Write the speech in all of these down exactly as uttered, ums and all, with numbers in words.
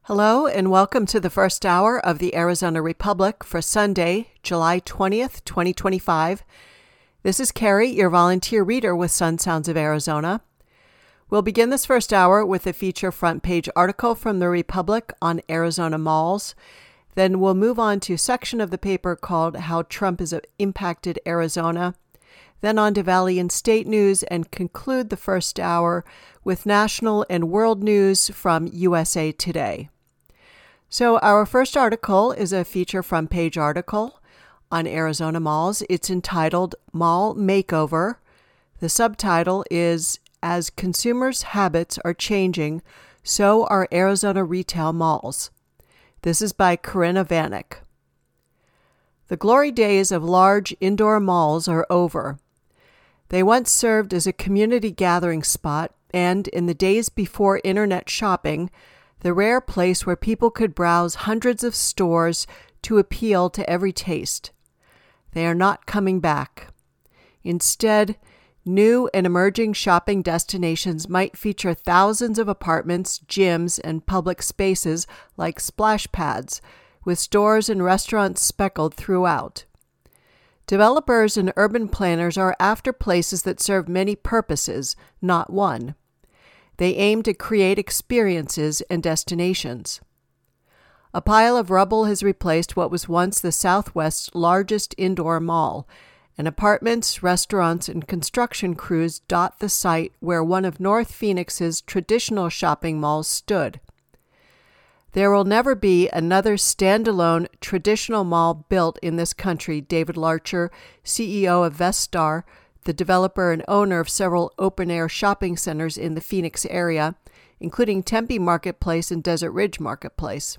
Hello and welcome to the first hour of the Arizona Republic for Sunday, July twentieth, twenty twenty-five. This is Carrie, your volunteer reader with Sun Sounds of Arizona. We'll begin this first hour with a feature front page article from the Republic on Arizona malls. Then we'll move on to a section of the paper called How Trump Has Impacted Arizona. Then on to Valley and State news and conclude the first hour with national and world news from U S A Today. So our first article is a feature front page article on Arizona malls. It's entitled Mall Makeover. The subtitle is As Consumers' Habits Are Changing, So Are Arizona Retail Malls. This is by Corinna Vanek. The glory days of large indoor malls are over. They once served as a community gathering spot and, in the days before internet shopping, the rare place where people could browse hundreds of stores to appeal to every taste. They are not coming back. Instead, new and emerging shopping destinations might feature thousands of apartments, gyms, and public spaces like splash pads, with stores and restaurants speckled throughout. Developers and urban planners are after places that serve many purposes, not one. They aim to create experiences and destinations. A pile of rubble has replaced what was once the Southwest's largest indoor mall, and apartments, restaurants, and construction crews dot the site where one of North Phoenix's traditional shopping malls stood. There will never be another standalone traditional mall built in this country, David Larcher, C E O of Vestar, the developer and owner of several open-air shopping centers in the Phoenix area, including Tempe Marketplace and Desert Ridge Marketplace.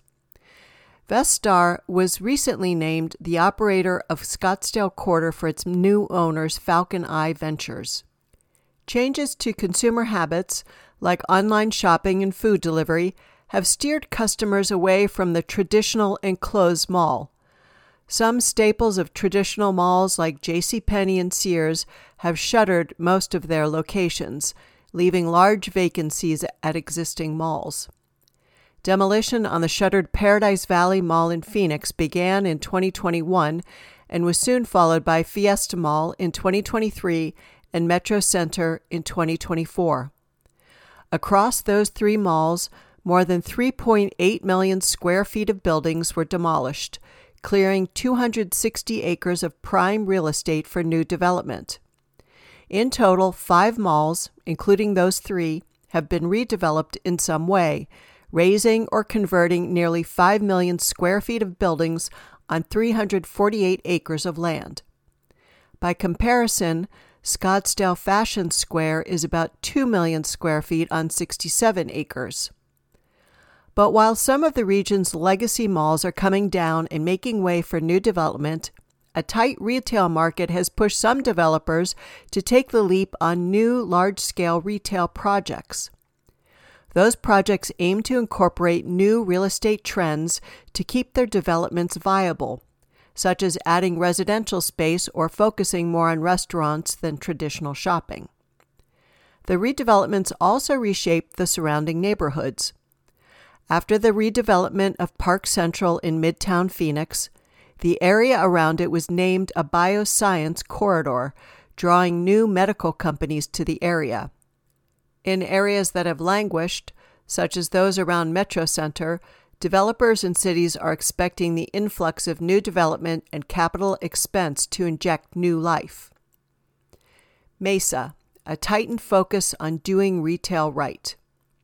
Vestar was recently named the operator of Scottsdale Quarter for its new owners, Falcon Eye Ventures. Changes to consumer habits, like online shopping and food delivery, have steered customers away from the traditional enclosed mall. Some staples of traditional malls like JCPenney and Sears have shuttered most of their locations, leaving large vacancies at existing malls. Demolition on the shuttered Paradise Valley Mall in Phoenix began in twenty twenty-one and was soon followed by Fiesta Mall in twenty twenty-three and Metro Center in twenty twenty-four. Across those three malls, more than three point eight million square feet of buildings were demolished, clearing two hundred sixty acres of prime real estate for new development. In total, five malls, including those three, have been redeveloped in some way, raising or converting nearly five million square feet of buildings on three hundred forty-eight acres of land. By comparison, Scottsdale Fashion Square is about two million square feet on sixty-seven acres. But while some of the region's legacy malls are coming down and making way for new development, a tight retail market has pushed some developers to take the leap on new large-scale retail projects. Those projects aim to incorporate new real estate trends to keep their developments viable, such as adding residential space or focusing more on restaurants than traditional shopping. The redevelopments also reshape the surrounding neighborhoods. After the redevelopment of Park Central in Midtown Phoenix, the area around it was named a bioscience corridor, drawing new medical companies to the area. In areas that have languished, such as those around Metro Center, developers and cities are expecting the influx of new development and capital expense to inject new life. Mesa, a tightened focus on doing retail right.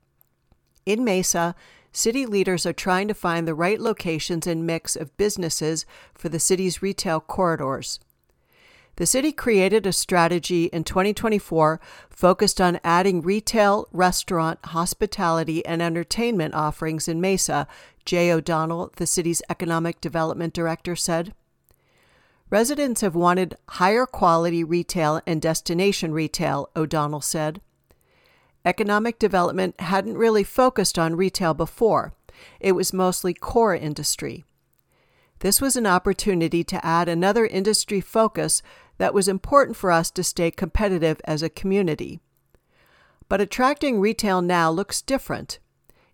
In Mesa, city leaders are trying to find the right locations and mix of businesses for the city's retail corridors. The city created a strategy in twenty twenty-four focused on adding retail, restaurant, hospitality, and entertainment offerings in Mesa, Jay O'Donnell, the city's economic development director, said. Residents have wanted higher quality retail and destination retail, O'Donnell said. Economic development hadn't really focused on retail before. It was mostly core industry. This was an opportunity to add another industry focus that was important for us to stay competitive as a community. But attracting retail now looks different.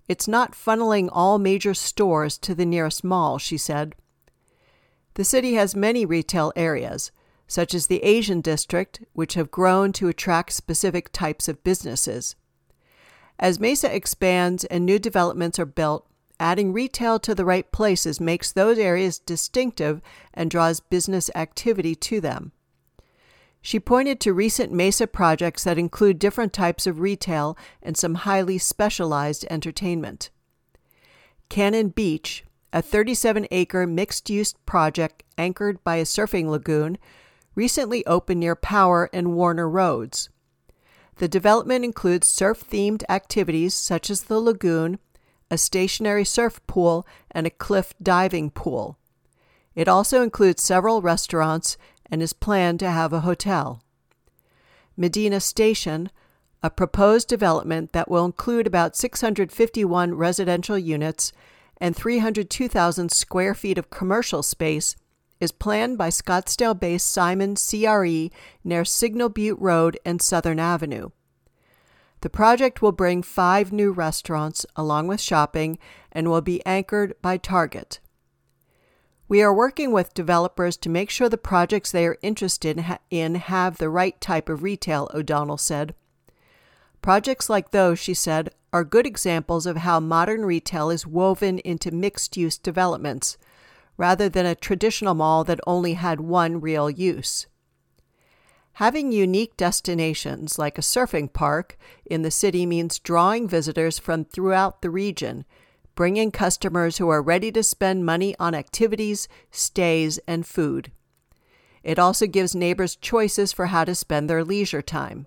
It's not funneling all major stores to the nearest mall, she said. The city has many retail areas, such as the Asian district, which have grown to attract specific types of businesses. As Mesa expands and new developments are built, adding retail to the right places makes those areas distinctive and draws business activity to them. She pointed to recent Mesa projects that include different types of retail and some highly specialized entertainment. Cannon Beach, a thirty-seven acre mixed-use project anchored by a surfing lagoon, recently opened near Power and Warner Roads. The development includes surf-themed activities such as the lagoon, a stationary surf pool, and a cliff diving pool. It also includes several restaurants and is planned to have a hotel. Medina Station, a proposed development that will include about six hundred fifty-one residential units and three hundred two thousand square feet of commercial space, is planned by Scottsdale-based Simon C R E near Signal Butte Road and Southern Avenue. The project will bring five new restaurants along with shopping and will be anchored by Target. We are working with developers to make sure the projects they are interested in have the right type of retail, O'Donnell said. Projects like those, she said, are good examples of how modern retail is woven into mixed-use developments, rather than a traditional mall that only had one real use. Having unique destinations like a surfing park in the city means drawing visitors from throughout the region, bringing customers who are ready to spend money on activities, stays, and food. It also gives neighbors choices for how to spend their leisure time.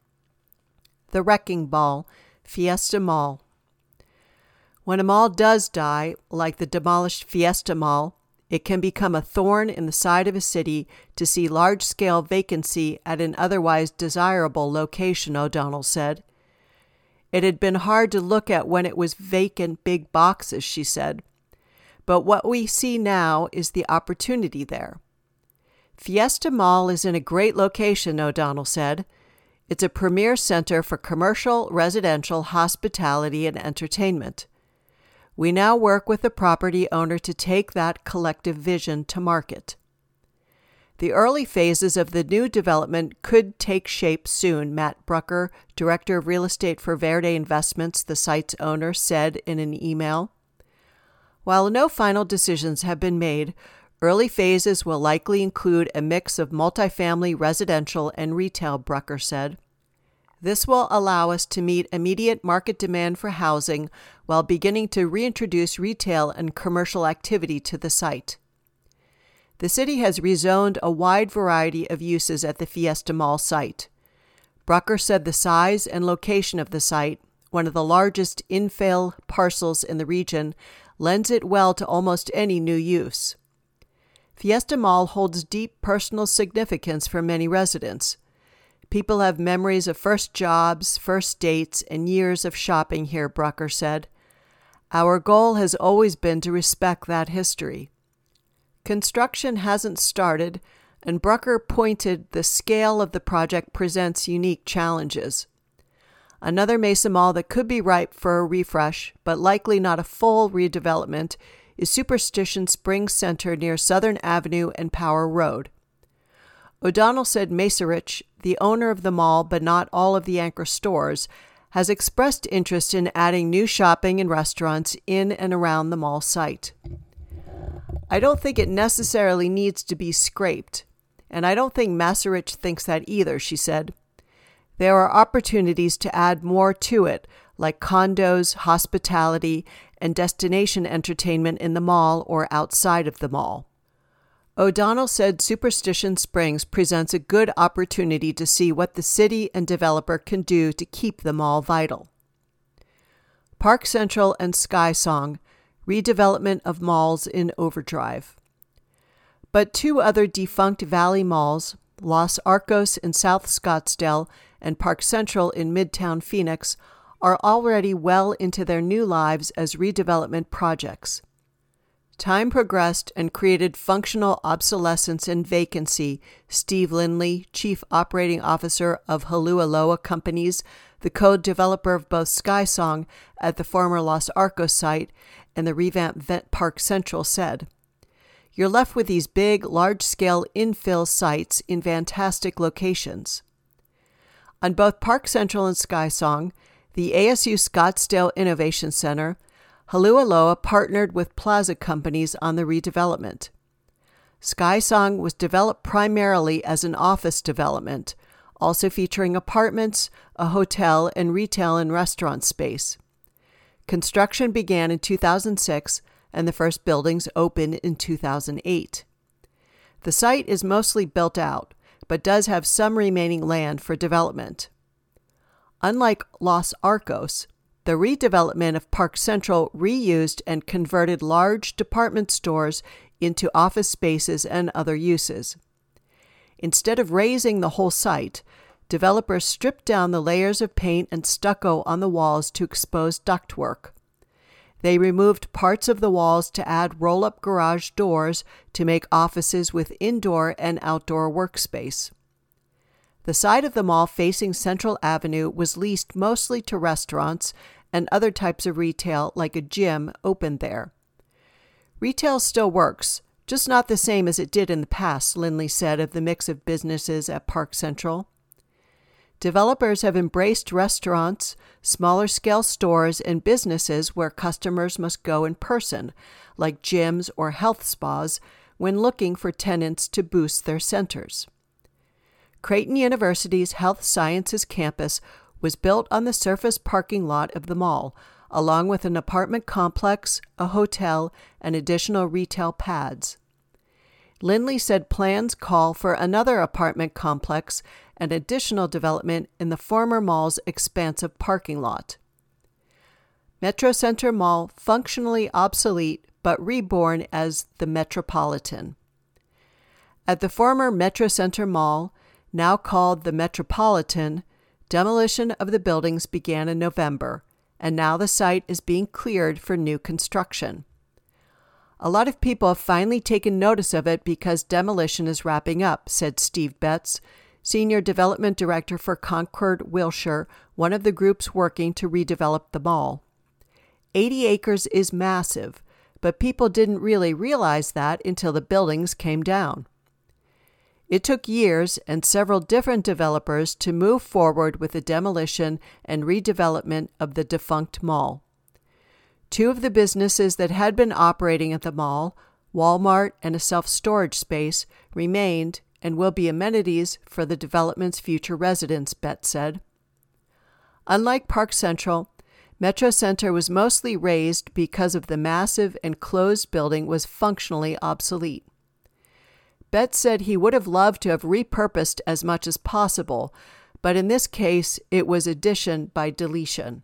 The Wrecking Ball, Fiesta Mall. When a mall does die, like the demolished Fiesta Mall, it can become a thorn in the side of a city to see large-scale vacancy at an otherwise desirable location, O'Donnell said. It had been hard to look at when it was vacant big boxes, she said. But what we see now is the opportunity there. Fiesta Mall is in a great location, O'Donnell said. It's a premier center for commercial, residential, hospitality, and entertainment. We now work with the property owner to take that collective vision to market. The early phases of the new development could take shape soon, Matt Brucker, Director of Real Estate for Verde Investments, the site's owner, said in an email. While no final decisions have been made, early phases will likely include a mix of multifamily, residential, and retail, Brucker said. This will allow us to meet immediate market demand for housing while beginning to reintroduce retail and commercial activity to the site. The city has rezoned a wide variety of uses at the Fiesta Mall site. Brucker said the size and location of the site, one of the largest infill parcels in the region, lends it well to almost any new use. Fiesta Mall holds deep personal significance for many residents. People have memories of first jobs, first dates, and years of shopping here, Brucker said. Our goal has always been to respect that history. Construction hasn't started, and Brucker pointed the scale of the project presents unique challenges. Another Mesa Mall that could be ripe for a refresh, but likely not a full redevelopment, is Superstition Springs Center near Southern Avenue and Power Road. O'Donnell said Macerich, the owner of the mall but not all of the anchor stores, has expressed interest in adding new shopping and restaurants in and around the mall site. I don't think it necessarily needs to be scraped, and I don't think Macerich thinks that either, she said. There are opportunities to add more to it, like condos, hospitality, and destination entertainment in the mall or outside of the mall. O'Donnell said Superstition Springs presents a good opportunity to see what the city and developer can do to keep the mall vital. Park Central and Sky Song, redevelopment of malls in overdrive. But two other defunct Valley malls, Los Arcos in South Scottsdale and Park Central in Midtown Phoenix, are already well into their new lives as redevelopment projects. Time progressed and created functional obsolescence and vacancy, Steve Lindley, Chief Operating Officer of Haleakala Companies, the co-developer of both SkySong at the former Los Arcos site and the revamped Vent Park Central, said. You're left with these big, large-scale infill sites in fantastic locations. On both Park Central and SkySong, the A S U Scottsdale Innovation Center, Haleakala partnered with Plaza Companies on the redevelopment. SkySong was developed primarily as an office development, also featuring apartments, a hotel, and retail and restaurant space. Construction began in two thousand six, and the first buildings opened in two thousand eight. The site is mostly built out, but does have some remaining land for development. Unlike Los Arcos, the redevelopment of Park Central reused and converted large department stores into office spaces and other uses. Instead of razing the whole site, developers stripped down the layers of paint and stucco on the walls to expose ductwork. They removed parts of the walls to add roll-up garage doors to make offices with indoor and outdoor workspace. The side of the mall facing Central Avenue was leased mostly to restaurants and other types of retail like a gym opened there. Retail still works, just not the same as it did in the past, Lindley said of the mix of businesses at Park Central. Developers have embraced restaurants, smaller-scale stores, and businesses where customers must go in person, like gyms or health spas, when looking for tenants to boost their centers. Creighton University's Health Sciences campus was built on the surface parking lot of the mall, along with an apartment complex, a hotel, and additional retail pads. Lindley said plans call for another apartment complex and additional development in the former mall's expansive parking lot. Metro Center Mall functionally obsolete but reborn as the Metropolitan. At the former Metro Center Mall, now called the Metropolitan, demolition of the buildings began in November, and now the site is being cleared for new construction. A lot of people have finally taken notice of it because demolition is wrapping up, said Steve Betts, Senior Development Director for Concord Wilshire, one of the groups working to redevelop the mall. eighty acres is massive, but people didn't really realize that until the buildings came down. It took years and several different developers to move forward with the demolition and redevelopment of the defunct mall. Two of the businesses that had been operating at the mall, Walmart and a self-storage space, remained and will be amenities for the development's future residents, Betts said. Unlike Park Central, Metro Center was mostly razed because of the massive enclosed building was functionally obsolete. Betts said he would have loved to have repurposed as much as possible, but in this case, it was addition by deletion.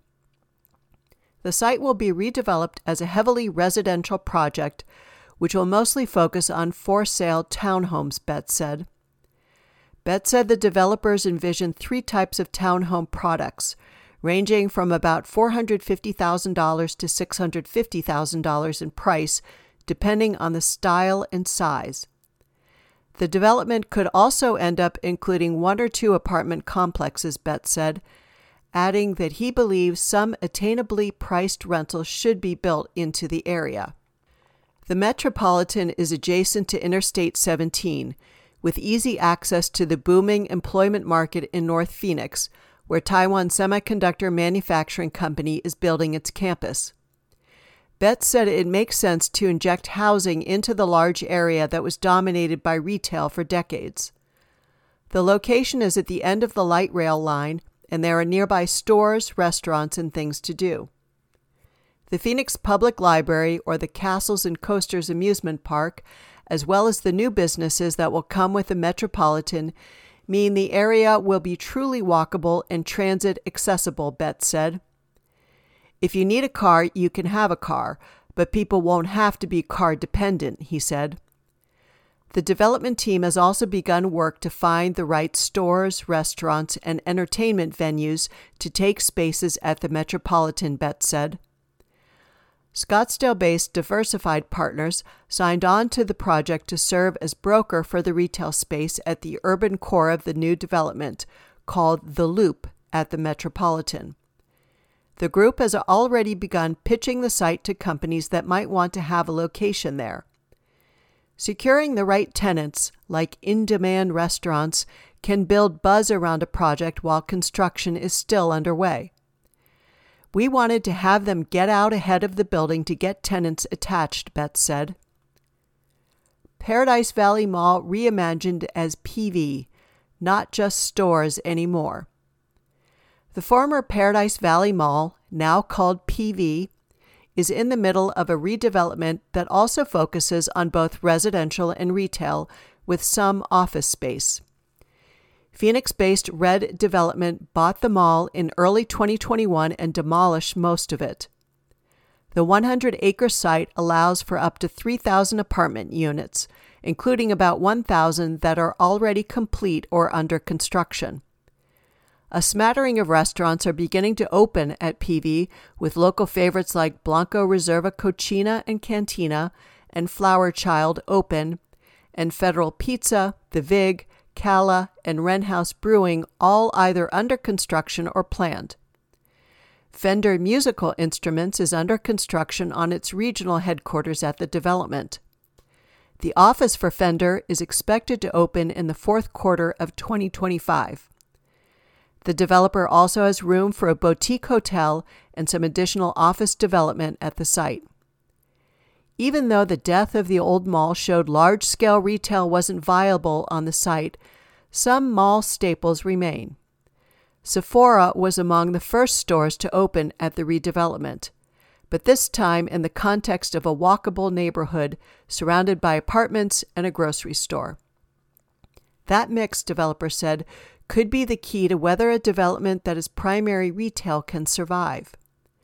The site will be redeveloped as a heavily residential project, which will mostly focus on for-sale townhomes, Betts said. Betts said the developers envisioned three types of townhome products, ranging from about four hundred fifty thousand dollars to six hundred fifty thousand dollars in price, depending on the style and size. The development could also end up including one or two apartment complexes, Betts said, adding that he believes some attainably priced rentals should be built into the area. The Metropolitan is adjacent to Interstate seventeen, with easy access to the booming employment market in North Phoenix, where Taiwan Semiconductor Manufacturing Company is building its campus. Betts said it makes sense to inject housing into the large area that was dominated by retail for decades. The location is at the end of the light rail line, and there are nearby stores, restaurants, and things to do. The Phoenix Public Library, or the Castles and Coasters Amusement Park, as well as the new businesses that will come with the Metropolitan, mean the area will be truly walkable and transit accessible, Betts said. If you need a car, you can have a car, but people won't have to be car dependent, he said. The development team has also begun work to find the right stores, restaurants, and entertainment venues to take spaces at the Metropolitan, Betts said. Scottsdale-based Diversified Partners signed on to the project to serve as broker for the retail space at the urban core of the new development, called The Loop, at the Metropolitan. The group has already begun pitching the site to companies that might want to have a location there. Securing the right tenants, like in-demand restaurants, can build buzz around a project while construction is still underway. We wanted to have them get out ahead of the building to get tenants attached, Betts said. Paradise Valley Mall reimagined as P V, not just stores anymore. The former Paradise Valley Mall, now called P V, is in the middle of a redevelopment that also focuses on both residential and retail, with some office space. Phoenix-based Red Development bought the mall in early twenty twenty-one and demolished most of it. The one hundred acre site allows for up to three thousand apartment units, including about one thousand that are already complete or under construction. A smattering of restaurants are beginning to open at P V, with local favorites like Blanco Reserva Cucina and Cantina and Flower Child open, and Federal Pizza, The Vig, Cala, and Wren House Brewing all either under construction or planned. Fender Musical Instruments is under construction on its regional headquarters at the development. The office for Fender is expected to open in the fourth quarter of twenty twenty-five. The developer also has room for a boutique hotel and some additional office development at the site. Even though the death of the old mall showed large-scale retail wasn't viable on the site, some mall staples remain. Sephora was among the first stores to open at the redevelopment, but this time in the context of a walkable neighborhood surrounded by apartments and a grocery store. That mix, developer said, could be the key to whether a development that is primary retail can survive.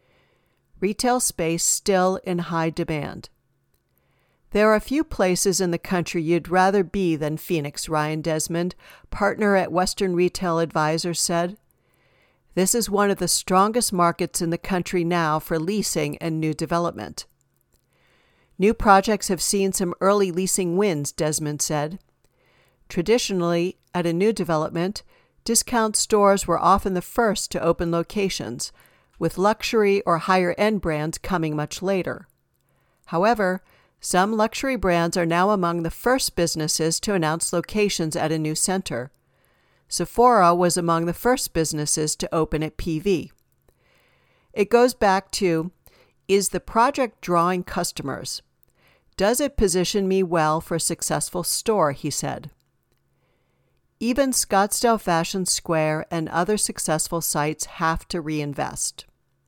Retail space still in high demand. There are a few places in the country you'd rather be than Phoenix, Ryan Desmond, partner at Western Retail Advisors, said. This is one of the strongest markets in the country now for leasing and new development. New projects have seen some early leasing wins, Desmond said. Traditionally, at a new development, discount stores were often the first to open locations, with luxury or higher-end brands coming much later. However, some luxury brands are now among the first businesses to announce locations at a new center. Sephora was among the first businesses to open at P V. It goes back to, is the project drawing customers? Does it position me well for a successful store, he said. Even Scottsdale Fashion Square and other successful sites have to reinvest.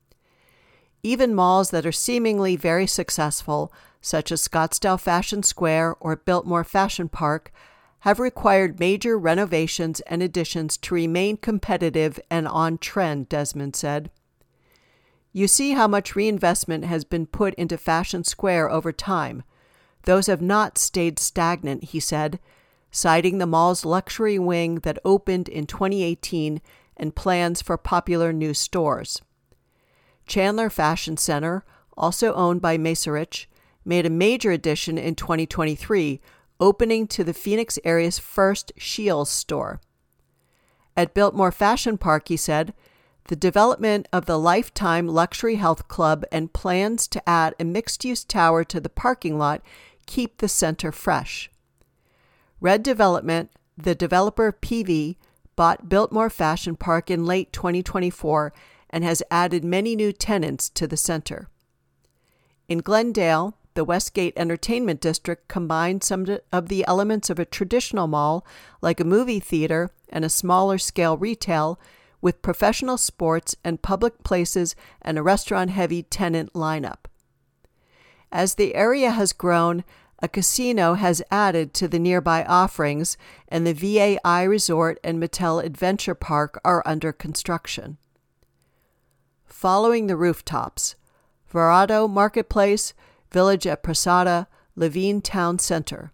Even malls that are seemingly very successful, such as Scottsdale Fashion Square or Biltmore Fashion Park, have required major renovations and additions to remain competitive and on trend, Desmond said. You see how much reinvestment has been put into Fashion Square over time. Those have not stayed stagnant, he said, citing the mall's luxury wing that opened in twenty eighteen and plans for popular new stores. Chandler Fashion Center, also owned by Macerich, made a major addition in twenty twenty-three, opening to the Phoenix area's first Scheels store. At Biltmore Fashion Park, he said, the development of the Lifetime Luxury Health Club and plans to add a mixed-use tower to the parking lot keep the center fresh. Red Development, the developer of P V, bought Biltmore Fashion Park in late twenty twenty-four and has added many new tenants to the center. In Glendale, the Westgate Entertainment District combined some of the elements of a traditional mall, like a movie theater and a smaller-scale retail, with professional sports and public places and a restaurant-heavy tenant lineup. As the area has grown, a casino has added to the nearby offerings, and the V A I Resort and Mattel Adventure Park are under construction. Following the rooftops, Verrado Marketplace, Village at Prasada, Levine Town Center.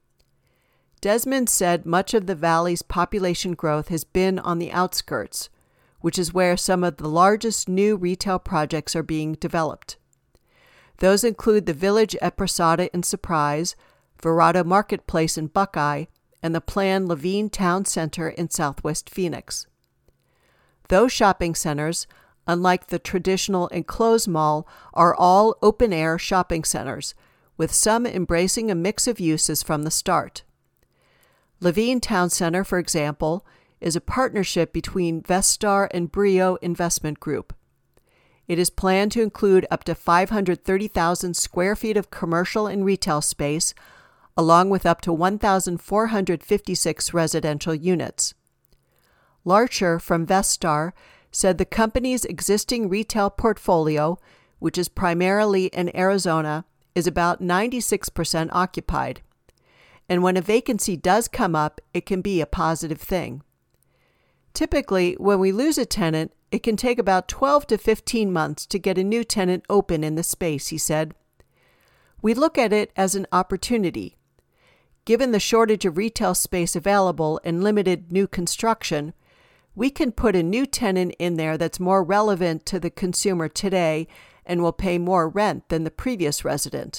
Desmond said much of the valley's population growth has been on the outskirts, which is where some of the largest new retail projects are being developed. Those include the Village at Prasada in Surprise, Verrado Marketplace in Buckeye, and the planned Levine Town Center in Southwest Phoenix. Those shopping centers, unlike the traditional enclosed mall, are all open-air shopping centers, with some embracing a mix of uses from the start. Levine Town Center, for example, is a partnership between Vestar and Brio Investment Group. It is planned to include up to five hundred thirty thousand square feet of commercial and retail space, along with up to one thousand four hundred fifty-six residential units. Larcher from Vestar said the company's existing retail portfolio, which is primarily in Arizona, is about ninety-six percent occupied. And when a vacancy does come up, it can be a positive thing. Typically, when we lose a tenant, it can take about twelve to fifteen months to get a new tenant open in the space, he said. We look at it as an opportunity. Given the shortage of retail space available and limited new construction, we can put a new tenant in there that's more relevant to the consumer today and will pay more rent than the previous resident.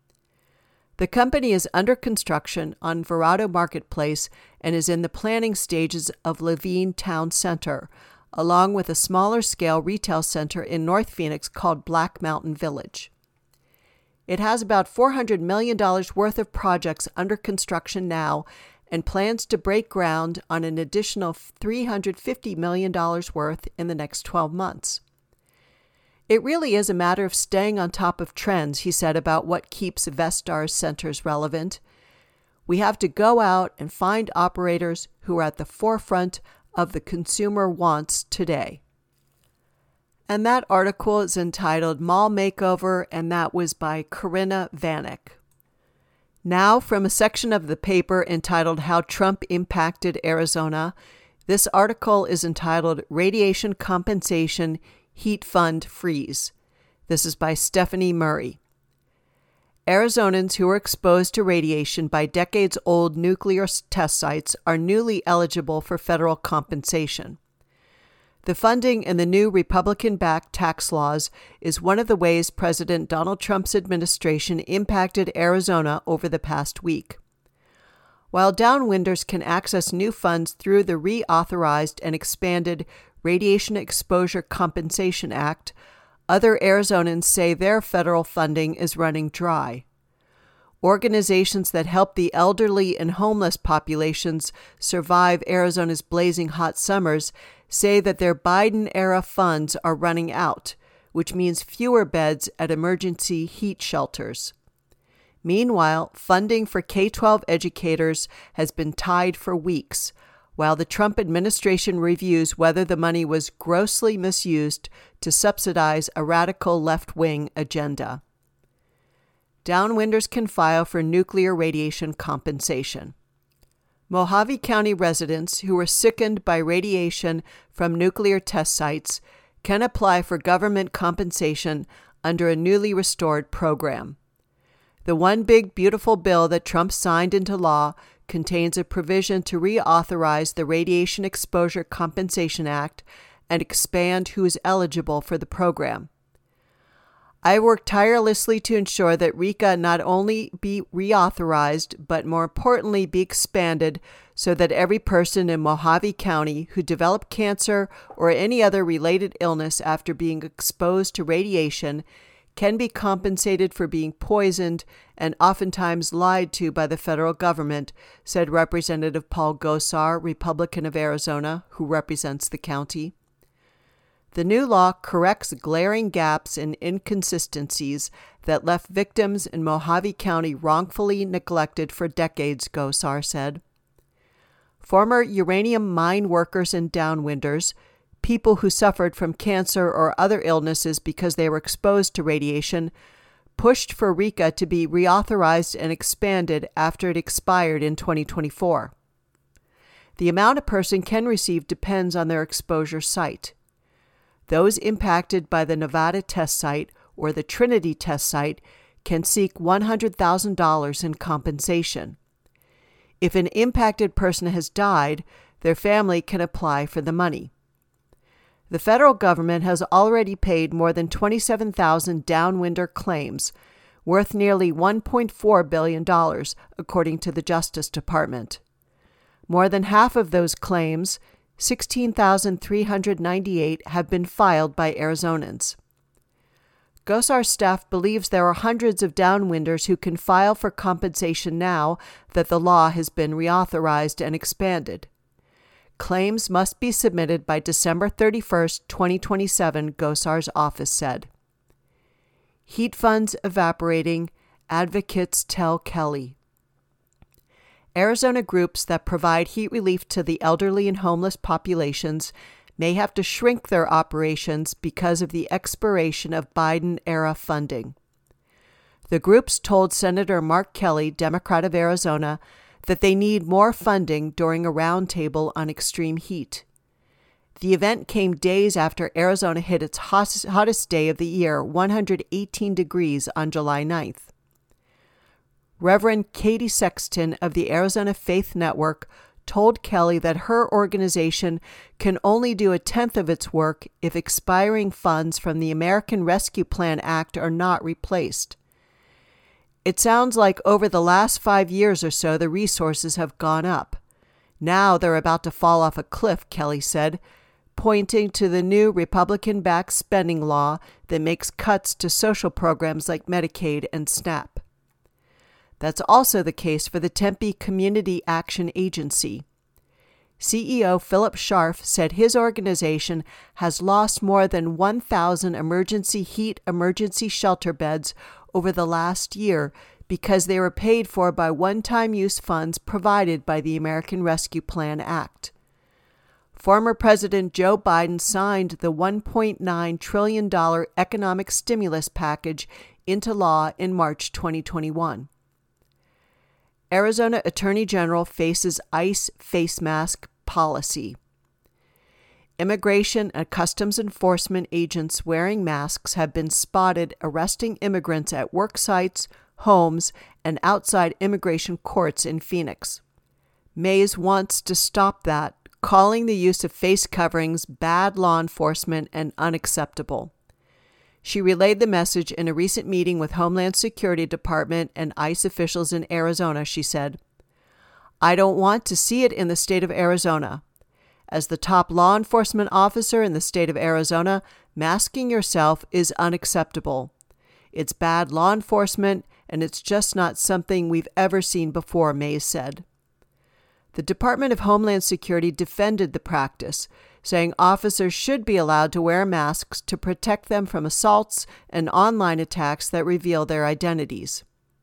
The company is under construction on Verrado Marketplace and is in the planning stages of Levine Town Center, along with a smaller-scale retail center in North Phoenix called Black Mountain Village. It has about four hundred million dollars worth of projects under construction now and plans to break ground on an additional three hundred fifty million dollars worth in the next twelve months. It really is a matter of staying on top of trends, he said about what keeps Vestar's centers relevant. We have to go out and find operators who are at the forefront of the consumer wants today. And that article is entitled Mall Makeover, and that was by Corinna Vanek. Now, from a section of the paper entitled How Trump Impacted Arizona, this article is entitled Radiation Compensation Heat Fund Freeze. This is by Stephanie Murray. Arizonans who are exposed to radiation by decades-old nuclear test sites are newly eligible for federal compensation. The funding in the new Republican-backed tax laws is one of the ways President Donald Trump's administration impacted Arizona over the past week. While downwinders can access new funds through the reauthorized and expanded Radiation Exposure Compensation Act, other Arizonans say their federal funding is running dry. Organizations that help the elderly and homeless populations survive Arizona's blazing hot summers say that their Biden-era funds are running out, which means fewer beds at emergency heat shelters. Meanwhile, funding for K twelve educators has been tied for weeks, while the Trump administration reviews whether the money was grossly misused to subsidize a radical left-wing agenda. Downwinders can file for nuclear radiation compensation. Mojave County residents who were sickened by radiation from nuclear test sites can apply for government compensation under a newly restored program. The One Big Beautiful Bill that Trump signed into law contains a provision to reauthorize the Radiation Exposure Compensation Act and expand who is eligible for the program. I worked tirelessly to ensure that RECA not only be reauthorized, but more importantly be expanded so that every person in Mojave County who developed cancer or any other related illness after being exposed to radiation can be compensated for being poisoned and oftentimes lied to by the federal government, said Representative Paul Gosar, Republican of Arizona, who represents the county. The new law corrects glaring gaps and inconsistencies that left victims in Mojave County wrongfully neglected for decades, Gosar said. Former uranium mine workers and downwinders, people who suffered from cancer or other illnesses because they were exposed to radiation, pushed for RECA to be reauthorized and expanded after it expired in twenty twenty-four. The amount a person can receive depends on their exposure site. Those impacted by the Nevada test site or the Trinity test site can seek one hundred thousand dollars in compensation. If an impacted person has died, their family can apply for the money. The federal government has already paid more than twenty-seven thousand downwinder claims, worth nearly one point four billion dollars, according to the Justice Department. More than half of those claims, sixteen thousand three hundred ninety-eight, have been filed by Arizonans. GOSAR's staff believes there are hundreds of downwinders who can file for compensation now that the law has been reauthorized and expanded. Claims must be submitted by December thirty-first, twenty twenty-seven, GOSAR's office said. Heat funds evaporating, advocates tell Kelly. Arizona groups that provide heat relief to the elderly and homeless populations may have to shrink their operations because of the expiration of Biden-era funding. The groups told Senator Mark Kelly, Democrat of Arizona, that they need more funding during a roundtable on extreme heat. The event came days after Arizona hit its hottest day of the year, one hundred eighteen degrees, on July ninth. Reverend Katie Sexton of the Arizona Faith Network told Kelly that her organization can only do a tenth of its work if expiring funds from the American Rescue Plan Act are not replaced. It sounds like over the last five years or so the resources have gone up. Now they're about to fall off a cliff, Kelly said, pointing to the new Republican-backed spending law that makes cuts to social programs like Medicaid and SNAP. That's also the case for the Tempe Community Action Agency. C E O Philip Scharf said his organization has lost more than one thousand emergency heat emergency shelter beds over the last year because they were paid for by one-time use funds provided by the American Rescue Plan Act. Former President Joe Biden signed the one point nine trillion dollars economic stimulus package into law in March twenty twenty-one. Arizona Attorney General faces ICE face mask policy. Immigration and Customs Enforcement agents wearing masks have been spotted arresting immigrants at work sites, homes, and outside immigration courts in Phoenix. Mays wants to stop that, calling the use of face coverings bad law enforcement and unacceptable. She relayed the message in a recent meeting with Homeland Security Department and ICE officials in Arizona. She said, "I don't want to see it in the state of Arizona. As the top law enforcement officer in the state of Arizona, masking yourself is unacceptable. It's bad law enforcement, and it's just not something we've ever seen before," Mays said. The Department of Homeland Security defended the practice, saying officers should be allowed to wear masks to protect them from assaults and online attacks that reveal their identities.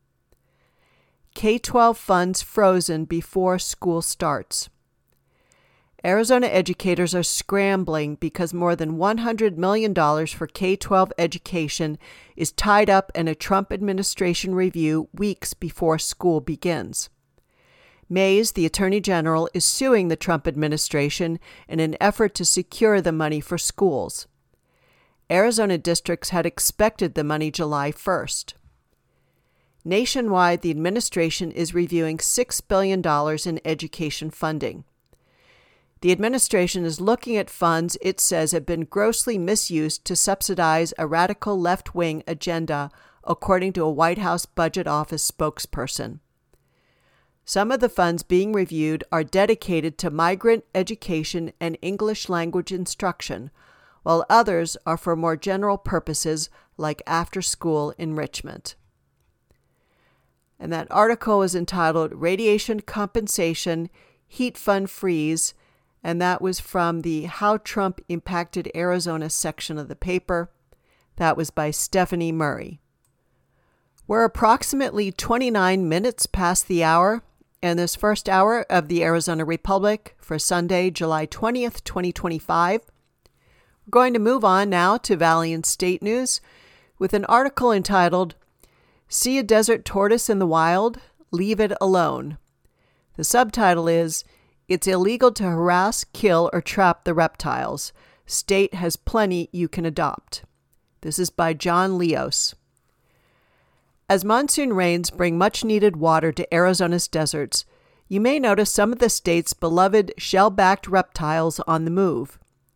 K twelve funds frozen before school starts. Arizona educators are scrambling because more than one hundred million dollars for K twelve education is tied up in a Trump administration review weeks before school begins. Mays, the Attorney General, is suing the Trump administration in an effort to secure the money for schools. Arizona districts had expected the money July first. Nationwide, the administration is reviewing six billion dollars in education funding. The administration is looking at funds it says have been grossly misused to subsidize a radical left-wing agenda, according to a White House Budget Office spokesperson. Some of the funds being reviewed are dedicated to migrant education and English language instruction, while others are for more general purposes like after-school enrichment. And that article is entitled Radiation Compensation, Heat Fund Freeze, and that was from the How Trump Impacted Arizona section of the paper. That was by Stephanie Murray. We're approximately twenty-nine minutes past the hour, and this first hour of the Arizona Republic for Sunday, July twentieth, twenty twenty-five. We're going to move on now to Valley and State News with an article entitled See a Desert Tortoise in the Wild? Leave It Alone. The subtitle is It's Illegal to Harass, Kill, or Trap the Reptiles. State has plenty you can adopt. This is by John Leos. As monsoon rains bring much-needed water to Arizona's deserts, you may notice some of the state's beloved shell-backed reptiles on the move.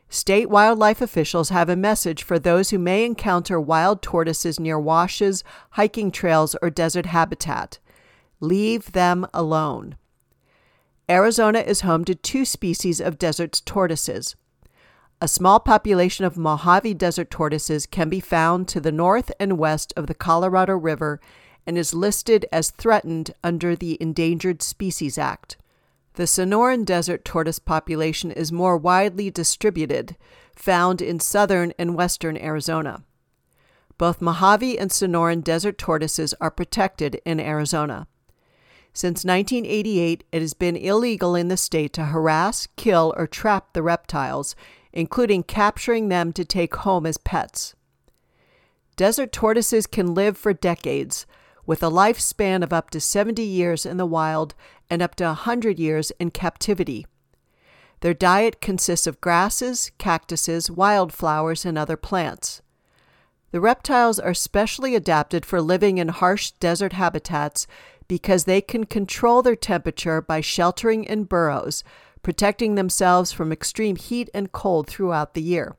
State wildlife officials have a message for those who may encounter wild tortoises near washes, hiking trails, or desert habitat. Leave them alone. Arizona is home to two species of desert tortoises. A small population of Mojave desert tortoises can be found to the north and west of the Colorado River and is listed as threatened under the Endangered Species Act. The Sonoran desert tortoise population is more widely distributed, found in southern and western Arizona. Both Mojave and Sonoran desert tortoises are protected in Arizona. Since nineteen eighty-eight, it has been illegal in the state to harass, kill, or trap the reptiles, including capturing them to take home as pets. Desert tortoises can live for decades, with a lifespan of up to seventy years in the wild and up to one hundred years in captivity. Their diet consists of grasses, cactuses, wildflowers, and other plants. The reptiles are specially adapted for living in harsh desert habitats because they can control their temperature by sheltering in burrows, protecting themselves from extreme heat and cold throughout the year.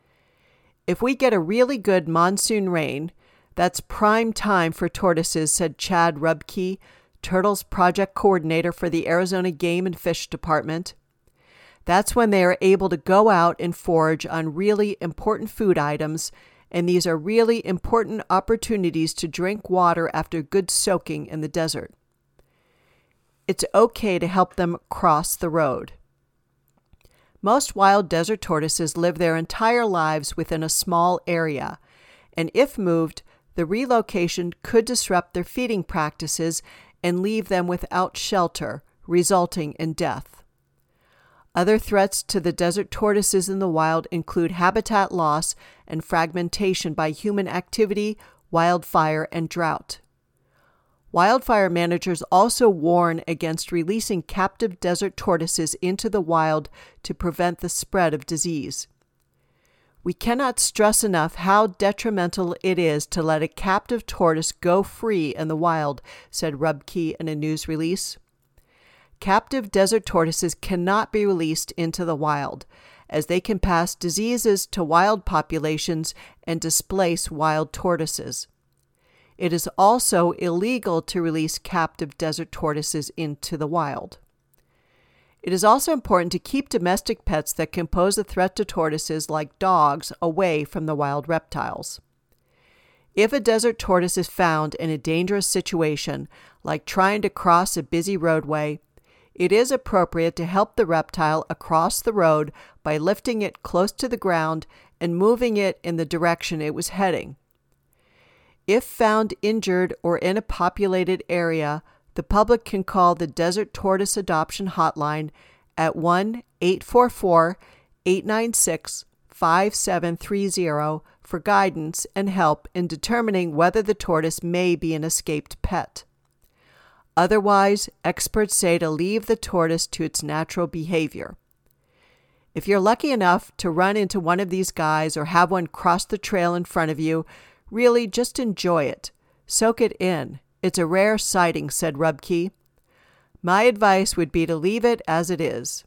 If we get a really good monsoon rain, that's prime time for tortoises, said Chad Rubke, Turtles Project Coordinator for the Arizona Game and Fish Department. That's when they are able to go out and forage on really important food items, and these are really important opportunities to drink water after good soaking in the desert. It's okay to help them cross the road. Most wild desert tortoises live their entire lives within a small area, and if moved, the relocation could disrupt their feeding practices and leave them without shelter, resulting in death. Other threats to the desert tortoises in the wild include habitat loss and fragmentation by human activity, wildfire, and drought. Wildfire managers also warn against releasing captive desert tortoises into the wild to prevent the spread of disease. We cannot stress enough how detrimental it is to let a captive tortoise go free in the wild, said Rubke in a news release. Captive desert tortoises cannot be released into the wild, as they can pass diseases to wild populations and displace wild tortoises. It is also illegal to release captive desert tortoises into the wild. It is also important to keep domestic pets that can pose a threat to tortoises, like dogs, away from the wild reptiles. If a desert tortoise is found in a dangerous situation, like trying to cross a busy roadway, it is appropriate to help the reptile across the road by lifting it close to the ground and moving it in the direction it was heading. If found injured or in a populated area, the public can call the Desert Tortoise Adoption Hotline at one eight four four, eight nine six, five seven three zero for guidance and help in determining whether the tortoise may be an escaped pet. Otherwise, experts say to leave the tortoise to its natural behavior. If you're lucky enough to run into one of these guys or have one cross the trail in front of you, really just enjoy it. Soak it in. It's a rare sighting, said Rubke. My advice would be to leave it as it is.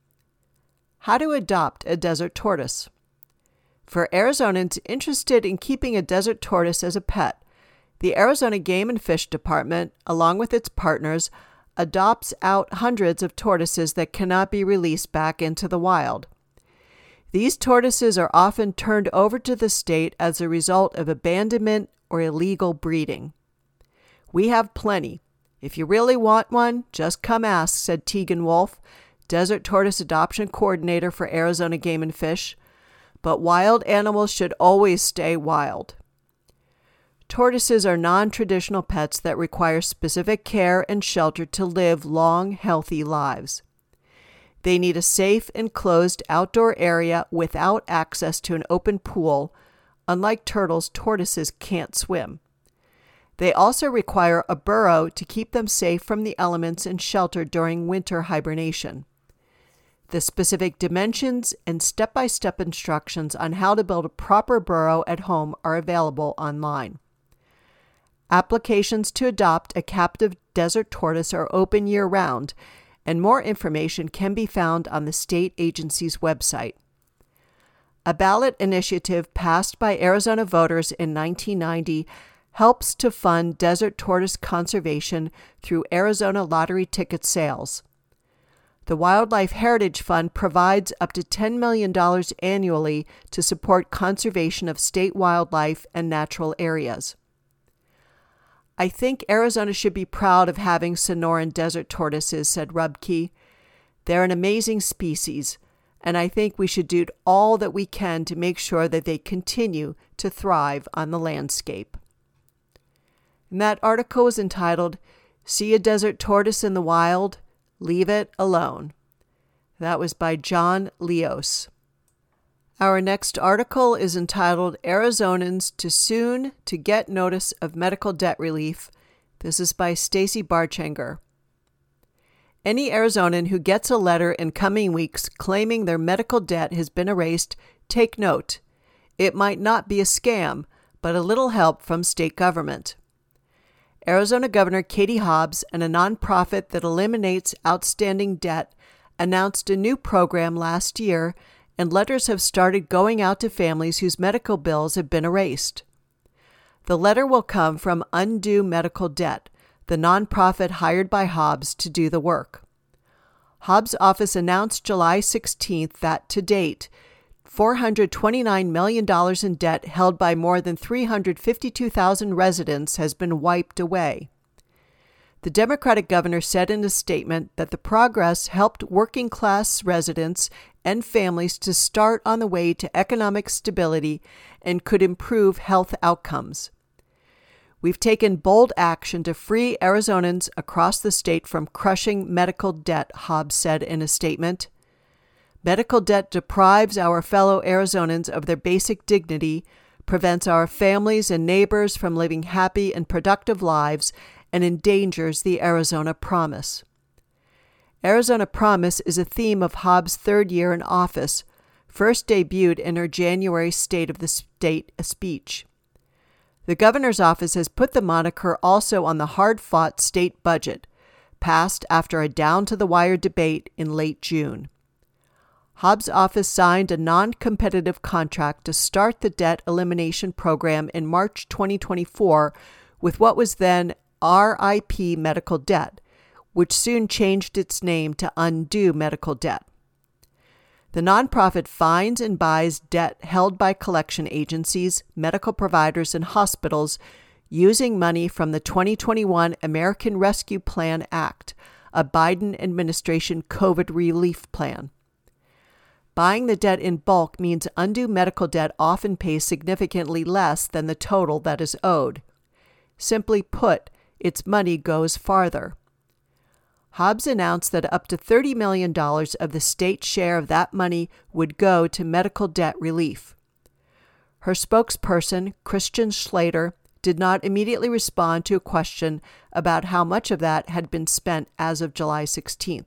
How to adopt a desert tortoise. For Arizonans interested in keeping a desert tortoise as a pet, the Arizona Game and Fish Department, along with its partners, adopts out hundreds of tortoises that cannot be released back into the wild. These tortoises are often turned over to the state as a result of abandonment or illegal breeding. We have plenty. If you really want one, just come ask, said Tegan Wolf, Desert Tortoise Adoption Coordinator for Arizona Game and Fish. But wild animals should always stay wild. Tortoises are non-traditional pets that require specific care and shelter to live long, healthy lives. They need a safe, enclosed outdoor area without access to an open pool. Unlike turtles, tortoises can't swim. They also require a burrow to keep them safe from the elements and shelter during winter hibernation. The specific dimensions and step-by-step instructions on how to build a proper burrow at home are available online. Applications to adopt a captive desert tortoise are open year-round, and more information can be found on the state agency's website. a ballot initiative passed by Arizona voters in nineteen ninety, helps to fund desert tortoise conservation through Arizona lottery ticket sales. The Wildlife Heritage Fund provides up to ten million dollars annually to support conservation of state wildlife and natural areas. I think Arizona should be proud of having Sonoran desert tortoises, said Rubke. They're an amazing species, and I think we should do all that we can to make sure that they continue to thrive on the landscape. And that article was entitled, See a Desert Tortoise in the Wild? Leave It Alone. That was by John Leos. Our next article is entitled, Arizonans Too Soon to Get Notice of Medical Debt Relief. This is by Stacy Barchanger. Any Arizonan who gets a letter in coming weeks claiming their medical debt has been erased, take note. It might not be a scam, but a little help from state government. Arizona Governor Katie Hobbs and a nonprofit that eliminates outstanding debt announced a new program last year, and letters have started going out to families whose medical bills have been erased. The letter will come from Undo Medical Debt, the nonprofit hired by Hobbs to do the work. Hobbs' office announced July sixteenth that, to date, four hundred twenty-nine million dollars in debt held by more than three hundred fifty-two thousand residents has been wiped away. The Democratic governor said in a statement that the progress helped working-class residents and families to start on the way to economic stability and could improve health outcomes. We've taken bold action to free Arizonans across the state from crushing medical debt, Hobbs said in a statement. Medical debt deprives our fellow Arizonans of their basic dignity, prevents our families and neighbors from living happy and productive lives, and endangers the Arizona Promise. Arizona Promise is a theme of Hobbs' third year in office, first debuted in her January State of the State speech. The governor's office has put the moniker also on the hard-fought state budget, passed after a down-to-the-wire debate in late June. Hobbs' office signed a non-competitive contract to start the debt elimination program in March twenty twenty-four with what was then R I P Medical Debt, which soon changed its name to Undo Medical Debt. The nonprofit finds and buys debt held by collection agencies, medical providers, and hospitals using money from the twenty twenty-one American Rescue Plan Act, a Biden administration COVID relief plan. Buying the debt in bulk means Undo Medical Debt often pays significantly less than the total that is owed. Simply put, its money goes farther. Hobbs announced that up to thirty million dollars of the state share of that money would go to medical debt relief. Her spokesperson, Christian Schlater, did not immediately respond to a question about how much of that had been spent as of July sixteenth.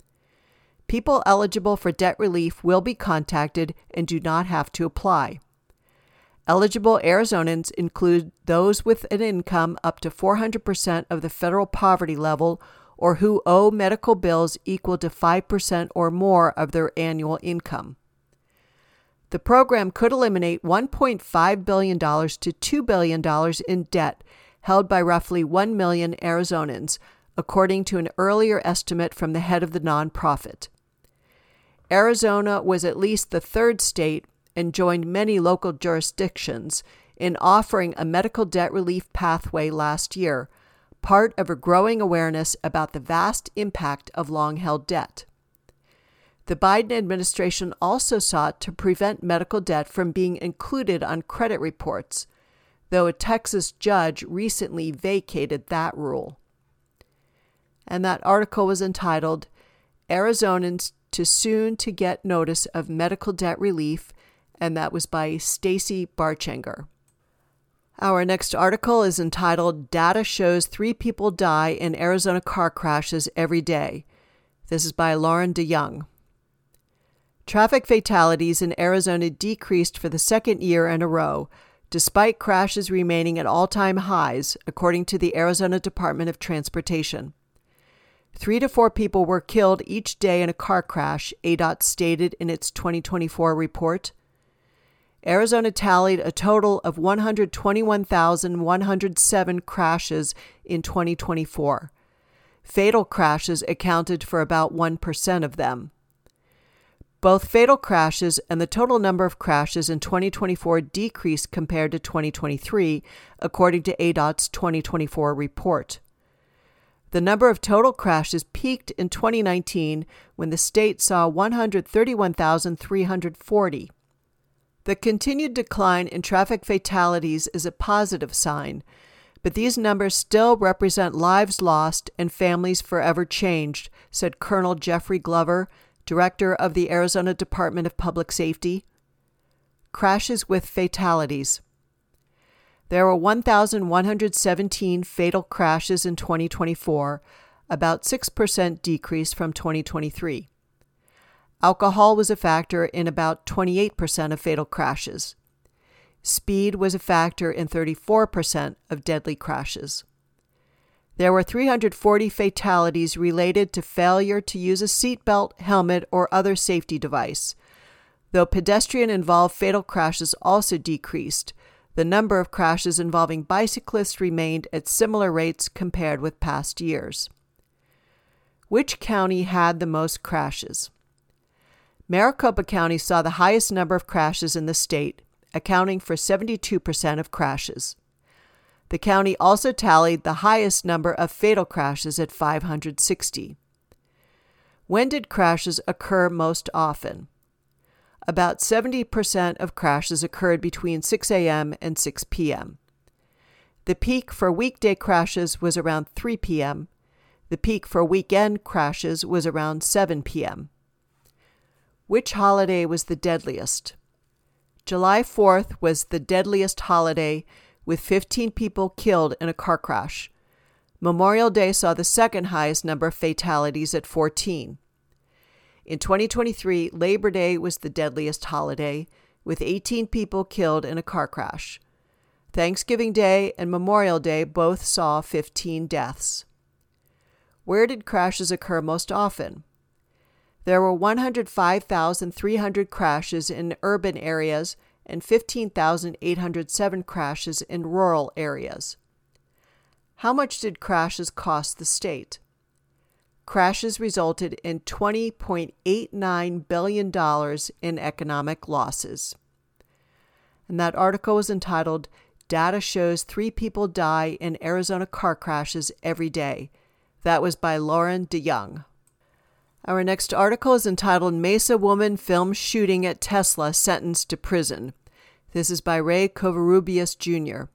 People eligible for debt relief will be contacted and do not have to apply. Eligible Arizonans include those with an income up to four hundred percent of the federal poverty level or who owe medical bills equal to five percent or more of their annual income. The program could eliminate one point five billion dollars to two billion dollars in debt held by roughly one million Arizonans, according to an earlier estimate from the head of the nonprofit. Arizona was at least the third state and joined many local jurisdictions in offering a medical debt relief pathway last year, part of a growing awareness about the vast impact of long-held debt. The Biden administration also sought to prevent medical debt from being included on credit reports, though a Texas judge recently vacated that rule. And that article was entitled, Arizonans Too Soon to Get Notice of Medical Debt Relief, and that was by Stacy Barchanger. Our next article is entitled, Data Shows Three People Die in Arizona Car Crashes Every Day. This is by Lauren DeYoung. Traffic fatalities in Arizona decreased for the second year in a row, despite crashes remaining at all-time highs, according to the Arizona Department of Transportation. Three to four people were killed each day in a car crash, A D O T stated in its twenty twenty-four report. Arizona tallied a total of one hundred twenty-one thousand one hundred seven crashes in twenty twenty-four. Fatal crashes accounted for about one percent of them. Both fatal crashes and the total number of crashes in twenty twenty-four decreased compared to twenty twenty-three, according to A D O T's twenty twenty-four report. The number of total crashes peaked in twenty nineteen when the state saw one hundred thirty-one thousand three hundred forty. The continued decline in traffic fatalities is a positive sign, but these numbers still represent lives lost and families forever changed, said Colonel Jeffrey Glover, Director of the Arizona Department of Public Safety. Crashes with fatalities. There were one thousand one hundred seventeen fatal crashes in twenty twenty-four, about six percent decrease from twenty twenty-three. Alcohol was a factor in about twenty-eight percent of fatal crashes. Speed was a factor in thirty-four percent of deadly crashes. There were three hundred forty fatalities related to failure to use a seatbelt, helmet, or other safety device. Though pedestrian-involved fatal crashes also decreased, the number of crashes involving bicyclists remained at similar rates compared with past years. Which county had the most crashes? Maricopa County saw the highest number of crashes in the state, accounting for seventy-two percent of crashes. The county also tallied the highest number of fatal crashes at five hundred sixty. When did crashes occur most often? About seventy percent of crashes occurred between six a.m. and six p.m. The peak for weekday crashes was around three p.m. The peak for weekend crashes was around seven p.m. Which holiday was the deadliest? July fourth was the deadliest holiday, with fifteen people killed in a car crash. Memorial Day saw the second highest number of fatalities at fourteen. In twenty twenty-three, Labor Day was the deadliest holiday, with eighteen people killed in a car crash. Thanksgiving Day and Memorial Day both saw fifteen deaths. Where did crashes occur most often? There were one hundred five thousand three hundred crashes in urban areas and fifteen thousand eight hundred seven crashes in rural areas. How much did crashes cost the state? Crashes resulted in twenty point eight nine billion dollars in economic losses. And that article was entitled, Data Shows Three People Die in Arizona Car Crashes Every Day. That was by Lauren DeYoung. Our next article is entitled Mesa Woman Films Shooting at Tesla Sentenced to Prison. This is by Ray Covarrubias Junior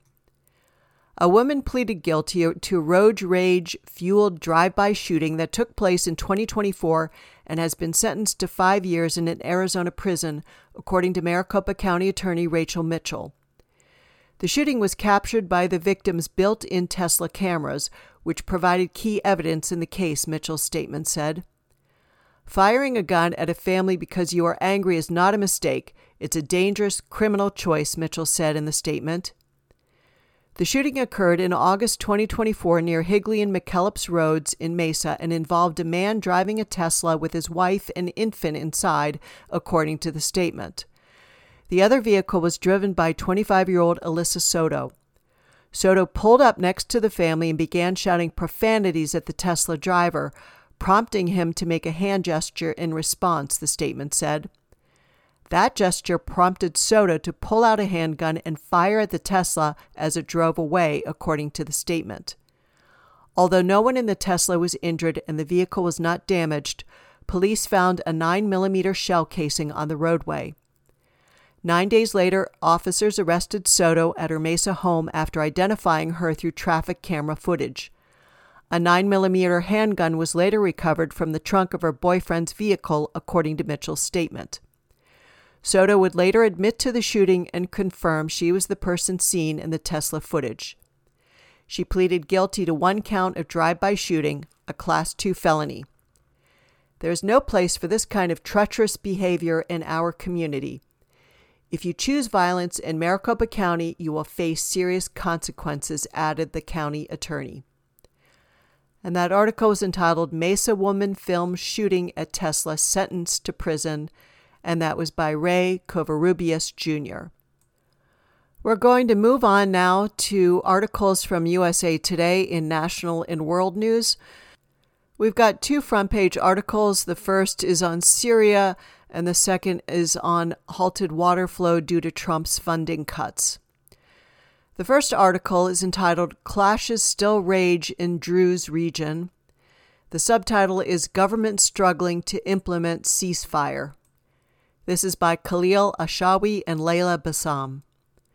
A woman pleaded guilty to a road rage-fueled drive-by shooting that took place in twenty twenty-four and has been sentenced to five years in an Arizona prison, according to Maricopa County Attorney Rachel Mitchell. The shooting was captured by the victim's built-in Tesla cameras, which provided key evidence in the case, Mitchell's statement said. Firing a gun at a family because you are angry is not a mistake. It's a dangerous criminal choice, Mitchell said in the statement. The shooting occurred in August twenty twenty-four near Higley and McKellips Roads in Mesa and involved a man driving a Tesla with his wife and infant inside, according to the statement. The other vehicle was driven by twenty-five-year-old Alyssa Soto. Soto pulled up next to the family and began shouting profanities at the Tesla driver, prompting him to make a hand gesture in response, the statement said. That gesture prompted Soto to pull out a handgun and fire at the Tesla as it drove away, according to the statement. Although no one in the Tesla was injured and the vehicle was not damaged, police found a nine millimeter shell casing on the roadway. Nine days later, officers arrested Soto at her Mesa home after identifying her through traffic camera footage. A nine millimeter handgun was later recovered from the trunk of her boyfriend's vehicle, according to Mitchell's statement. Soto would later admit to the shooting and confirm she was the person seen in the Tesla footage. She pleaded guilty to one count of drive-by shooting, a Class two felony. There is no place for this kind of treacherous behavior in our community. If you choose violence in Maricopa County, you will face serious consequences, added the county attorney. And that article was entitled Mesa Woman Films Shooting at Tesla Sentenced to Prison, and that was by Ray Covarrubias Junior We're going to move on now to articles from U S A Today in national and world news. We've got two front-page articles. The first is on Syria, and the second is on halted water flow due to Trump's funding cuts. The first article is entitled Clashes Still Rage in Druze Region. The subtitle is Government Struggling to Implement Ceasefire. This is by Khalil Ashawi and Layla Bassam.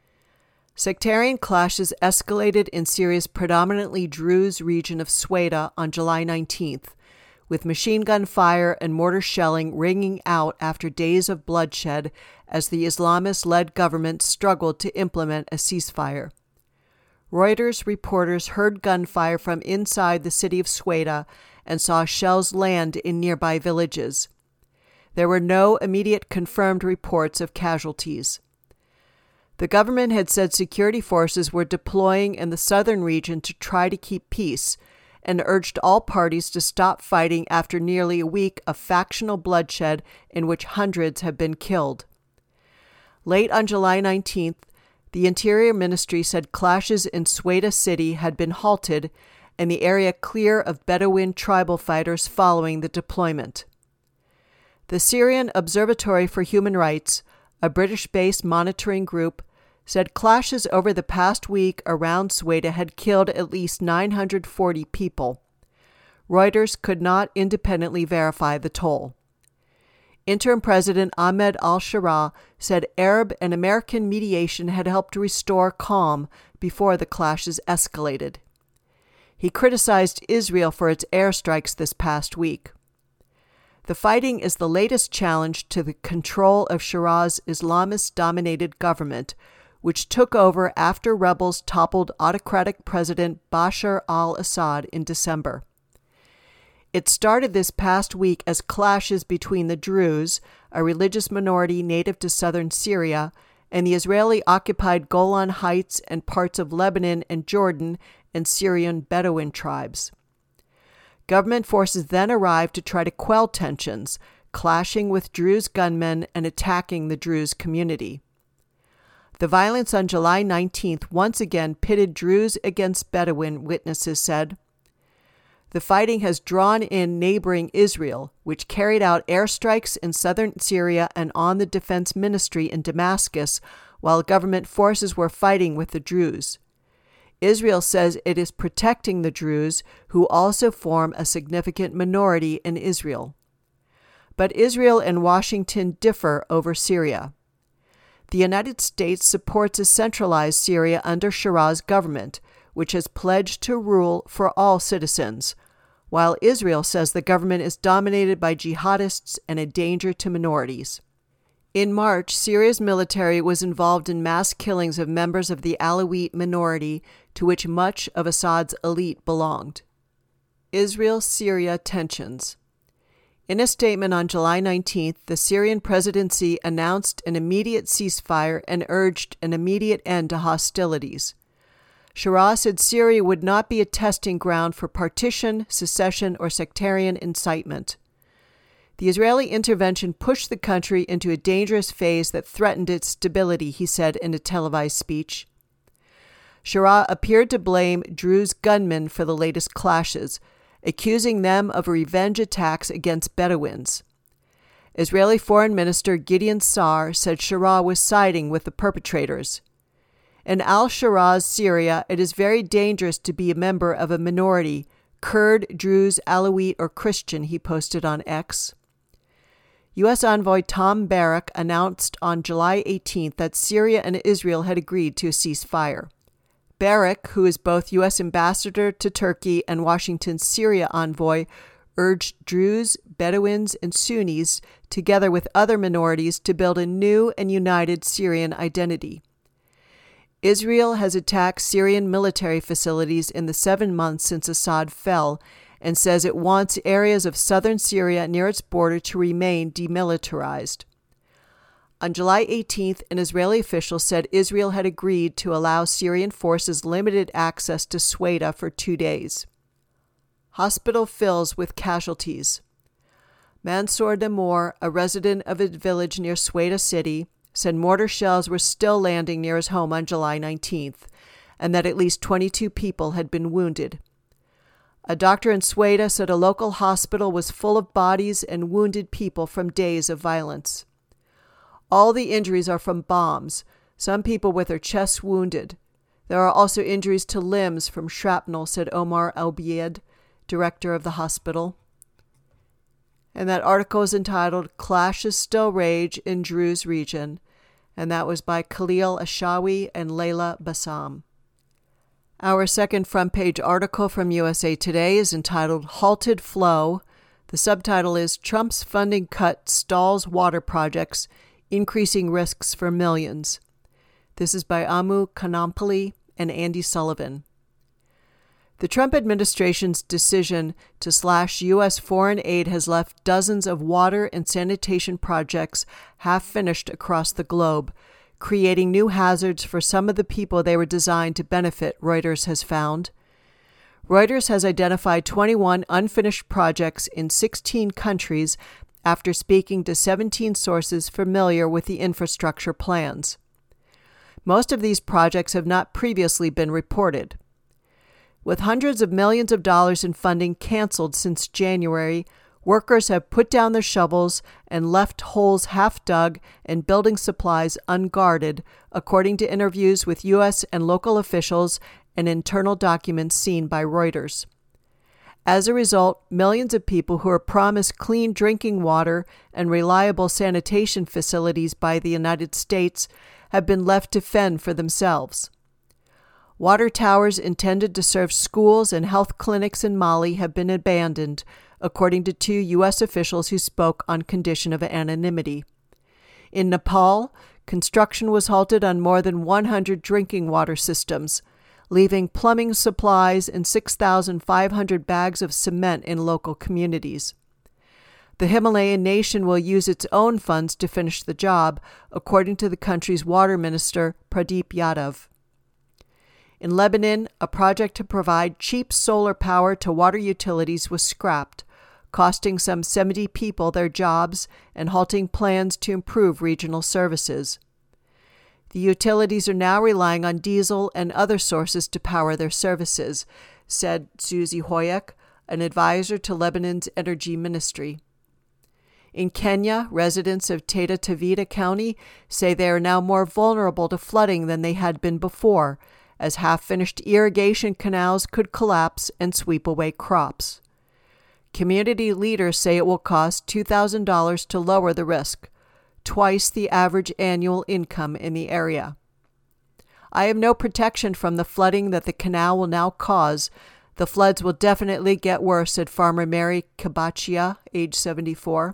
Sectarian clashes escalated in Syria's predominantly Druze region of Sweda on July nineteenth, with machine gun fire and mortar shelling ringing out after days of bloodshed as the Islamist-led government struggled to implement a ceasefire. Reuters reporters heard gunfire from inside the city of Sweda and saw shells land in nearby villages. There were no immediate confirmed reports of casualties. The government had said security forces were deploying in the southern region to try to keep peace and urged all parties to stop fighting after nearly a week of factional bloodshed in which hundreds have been killed. Late on July nineteenth, the Interior Ministry said clashes in Sweda City had been halted and the area clear of Bedouin tribal fighters following the deployment. The Syrian Observatory for Human Rights, a British-based monitoring group, said clashes over the past week around Sweda had killed at least nine hundred forty people. Reuters could not independently verify the toll. Interim President Ahmed al-Sharaa said Arab and American mediation had helped restore calm before the clashes escalated. He criticized Israel for its airstrikes this past week. The fighting is the latest challenge to the control of Sharaa's Islamist-dominated government, which took over after rebels toppled autocratic President Bashar al-Assad in December. It started this past week as clashes between the Druze, a religious minority native to southern Syria, and the Israeli-occupied Golan Heights and parts of Lebanon and Jordan and Syrian Bedouin tribes. Government forces then arrived to try to quell tensions, clashing with Druze gunmen and attacking the Druze community. The violence on July nineteenth once again pitted Druze against Bedouin, witnesses said. The fighting has drawn in neighboring Israel, which carried out airstrikes in southern Syria and on the defense ministry in Damascus, while government forces were fighting with the Druze. Israel says it is protecting the Druze, who also form a significant minority in Israel. But Israel and Washington differ over Syria. The United States supports a centralized Syria under Sharaa's government, which has pledged to rule for all citizens, while Israel says the government is dominated by jihadists and a danger to minorities. In March, Syria's military was involved in mass killings of members of the Alawite minority, to which much of Assad's elite belonged. Israel-Syria tensions. In a statement on July nineteenth, the Syrian presidency announced an immediate ceasefire and urged an immediate end to hostilities. Sharaa said Syria would not be a testing ground for partition, secession, or sectarian incitement. The Israeli intervention pushed the country into a dangerous phase that threatened its stability, he said in a televised speech. Sharaa appeared to blame Druze gunmen for the latest clashes, accusing them of revenge attacks against Bedouins. Israeli Foreign Minister Gideon Sa'ar said Sharaa was siding with the perpetrators. In al-Sharaa's Syria, it is very dangerous to be a member of a minority, Kurd, Druze, Alawite, or Christian, he posted on X. U S Envoy Tom Barrack announced on July eighteenth that Syria and Israel had agreed to a ceasefire. Barrack, who is both U S ambassador to Turkey and Washington's Syria envoy, urged Druze, Bedouins, and Sunnis, together with other minorities, to build a new and united Syrian identity. Israel has attacked Syrian military facilities in the seven months since Assad fell and says it wants areas of southern Syria near its border to remain demilitarized. On July eighteenth, an Israeli official said Israel had agreed to allow Syrian forces limited access to Sweda for two days. Hospital fills with casualties. Mansour Damour, a resident of a village near Sweda City, said mortar shells were still landing near his home on July nineteenth, and that at least twenty-two people had been wounded. A doctor in Sueda said a local hospital was full of bodies and wounded people from days of violence. All the injuries are from bombs, some people with their chests wounded. There are also injuries to limbs from shrapnel, said Omar Al-Bied, director of the hospital. And that article is entitled Clashes Still Rage in Druze Region, and that was by Khalil Ashawi and Layla Bassam. Our second front page article from U S A Today is entitled Halted Flow. The subtitle is Trump's Funding Cut Stalls Water Projects, Increasing Risks for Millions. This is by Amu Kanampali and Andy Sullivan. The Trump administration's decision to slash U S foreign aid has left dozens of water and sanitation projects half-finished across the globe, creating new hazards for some of the people they were designed to benefit, Reuters has found. Reuters has identified twenty-one unfinished projects in sixteen countries after speaking to seventeen sources familiar with the infrastructure plans. Most of these projects have not previously been reported. With hundreds of millions of dollars in funding canceled since January, workers have put down their shovels and left holes half dug and building supplies unguarded, according to interviews with U S and local officials and internal documents seen by Reuters. As a result, millions of people who are promised clean drinking water and reliable sanitation facilities by the United States have been left to fend for themselves. Water towers intended to serve schools and health clinics in Mali have been abandoned, according to two U S officials who spoke on condition of anonymity. In Nepal, construction was halted on more than one hundred drinking water systems, leaving plumbing supplies and six thousand five hundred bags of cement in local communities. The Himalayan nation will use its own funds to finish the job, according to the country's water minister, Pradeep Yadav. In Lebanon, a project to provide cheap solar power to water utilities was scrapped, costing some seventy people their jobs and halting plans to improve regional services. The utilities are now relying on diesel and other sources to power their services, said Suzy Hoyek, an advisor to Lebanon's energy ministry. In Kenya, residents of Taita Taveta County say they are now more vulnerable to flooding than they had been before, as half-finished irrigation canals could collapse and sweep away crops. Community leaders say it will cost two thousand dollars to lower the risk, twice the average annual income in the area. I have no protection from the flooding that the canal will now cause. The floods will definitely get worse, said farmer Mary Kabachia, age seventy-four.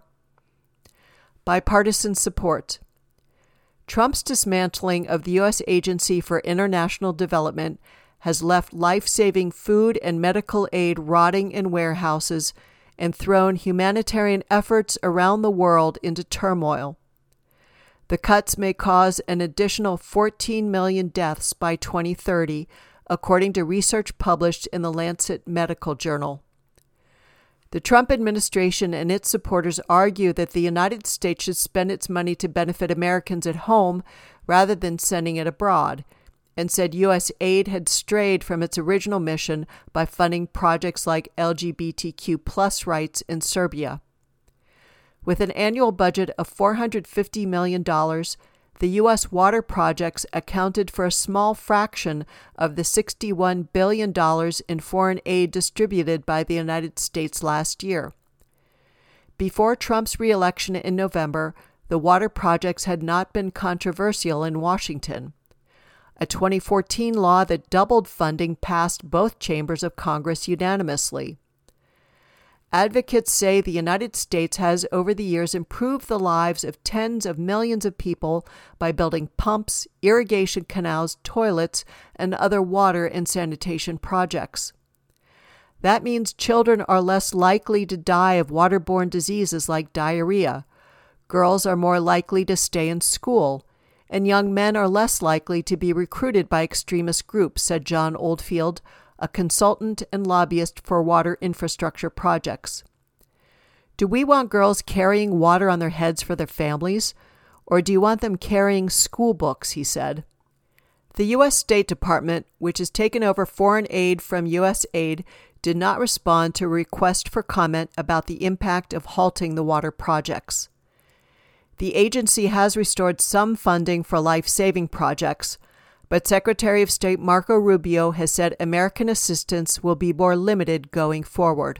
Bipartisan support. Trump's dismantling of the U S Agency for International Development has left life-saving food and medical aid rotting in warehouses and thrown humanitarian efforts around the world into turmoil. The cuts may cause an additional fourteen million deaths by twenty thirty, according to research published in the Lancet Medical Journal. The Trump administration and its supporters argue that the United States should spend its money to benefit Americans at home rather than sending it abroad, and said U S aid had strayed from its original mission by funding projects like L G B T Q plus rights in Serbia. With an annual budget of four hundred fifty million dollars, the U S water projects accounted for a small fraction of the sixty-one billion dollars in foreign aid distributed by the United States last year. Before Trump's re-election in November, the water projects had not been controversial in Washington. A twenty fourteen law that doubled funding passed both chambers of Congress unanimously. Advocates say the United States has over the years improved the lives of tens of millions of people by building pumps, irrigation canals, toilets, and other water and sanitation projects. That means children are less likely to die of waterborne diseases like diarrhea, girls are more likely to stay in school, and young men are less likely to be recruited by extremist groups, said John Oldfield, a consultant and lobbyist for water infrastructure projects. Do we want girls carrying water on their heads for their families? Or do you want them carrying school books, he said. The U S State Department, which has taken over foreign aid from U S aid, did not respond to a request for comment about the impact of halting the water projects. The agency has restored some funding for life-saving projects, but Secretary of State Marco Rubio has said American assistance will be more limited going forward.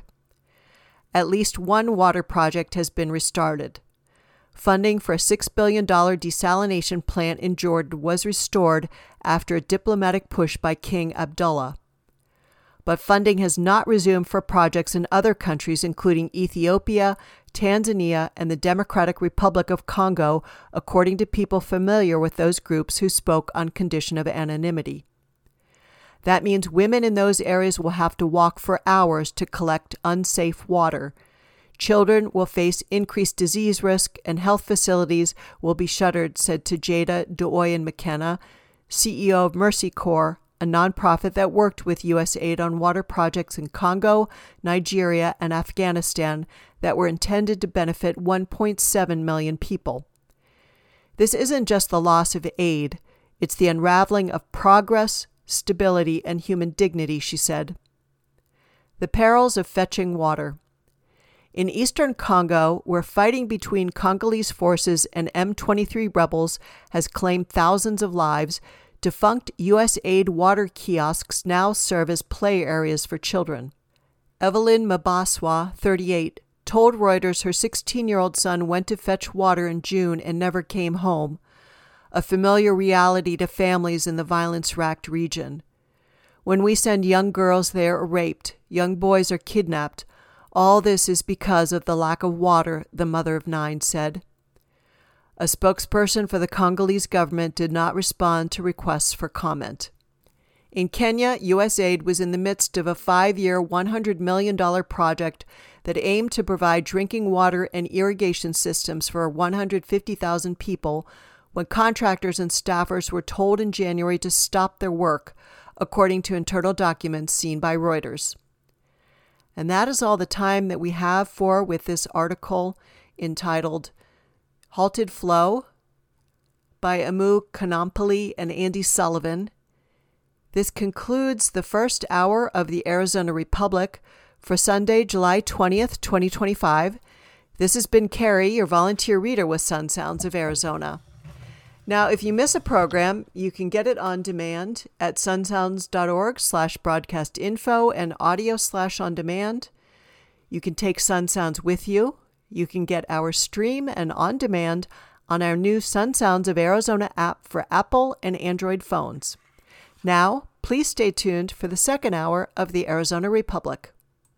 At least one water project has been restarted. Funding for a six billion dollars desalination plant in Jordan was restored after a diplomatic push by King Abdullah. But funding has not resumed for projects in other countries, including Ethiopia, Tanzania, and the Democratic Republic of Congo, according to people familiar with those groups who spoke on condition of anonymity. That means women in those areas will have to walk for hours to collect unsafe water. Children will face increased disease risk, and health facilities will be shuttered, said Tejada Doyen McKenna, C E O of Mercy Corps, a nonprofit that worked with U S aid on water projects in Congo, Nigeria, and Afghanistan that were intended to benefit one point seven million people. This isn't just the loss of aid, it's the unraveling of progress, stability, and human dignity, she said. The perils of fetching water. In eastern Congo, where fighting between Congolese forces and M twenty-three rebels has claimed thousands of lives, defunct U S aid water kiosks now serve as play areas for children. Evelyn Mabaswa, thirty-eight, told Reuters her sixteen-year-old son went to fetch water in June and never came home, a familiar reality to families in the violence-racked region. When we send young girls there are raped, young boys are kidnapped. All this is because of the lack of water, the mother of nine said. A spokesperson for the Congolese government did not respond to requests for comment. In Kenya, U S aid was in the midst of a five-year, one hundred million dollars project that aimed to provide drinking water and irrigation systems for one hundred fifty thousand people when contractors and staffers were told in January to stop their work, according to internal documents seen by Reuters. And that is all the time that we have for with this article entitled Halted Flow by Amu Kanampali and Andy Sullivan. This concludes the first hour of the Arizona Republic for Sunday, July twentieth, twenty twenty-five. This has been Carrie, your volunteer reader with Sun Sounds of Arizona. Now, if you miss a program, you can get it on demand at sunsounds.org slash broadcast info and audio slash on demand. You can take Sun Sounds with you. You can get our stream and on demand on our new Sun Sounds of Arizona app for Apple and Android phones. Now, please stay tuned for the second hour of the Arizona Republic.